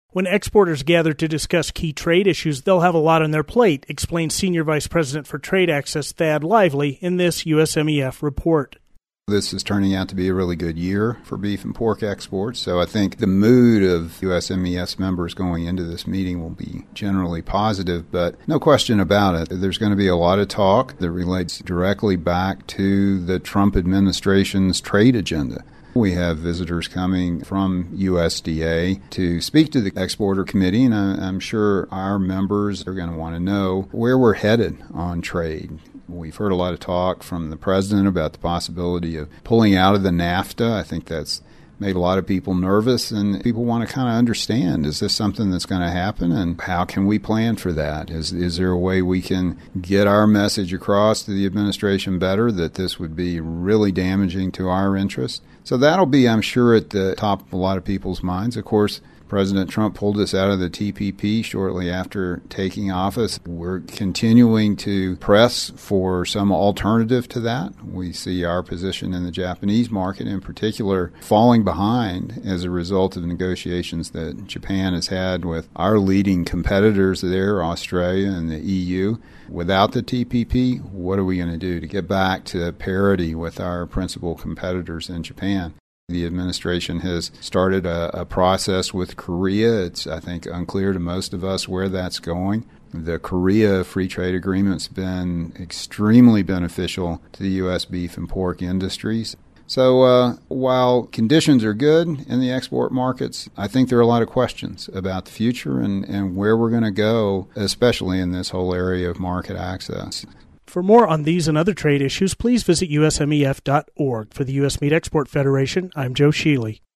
When exporters gather to discuss key trade issues, they'll have a lot on their plate, explains Senior Vice President for Trade Access Thad Lively in this USMEF report. This is turning out to be a really good year for beef and pork exports, so I think the mood of USMES members going into this meeting will be generally positive, but no question about it, there's going to be a lot of talk that relates directly back to the Trump administration's trade agenda. We have visitors coming from USDA to speak to the Exporter Committee, and I'm sure our members are going to want to know where we're headed on trade. We've heard a lot of talk from the president about the possibility of pulling out of the NAFTA. I think that's made a lot of people nervous, and people want to kind of understand, is this something that's going to happen, and how can we plan for that? Is there a way we can get our message across to the administration better that this would be really damaging to our interests? So that'll be, I'm sure, at the top of a lot of people's minds. Of course, President Trump pulled us out of the TPP shortly after taking office. We're continuing to press for some alternative to that. We see our position in the Japanese market in particular falling behind as a result of negotiations that Japan has had with our leading competitors there, Australia and the EU. Without the TPP, what are we going to do to get back to parity with our principal competitors in Japan? The administration has started a process with Korea. It's, I think, unclear to most of us where that's going. The Korea Free Trade Agreement's been extremely beneficial to the U.S. beef and pork industries. So while conditions are good in the export markets, I think there are a lot of questions about the future and where we're going to go, especially in this whole area of market access. For more on these and other trade issues, please visit usmef.org. For the U.S. Meat Export Federation, I'm Joe Sheely.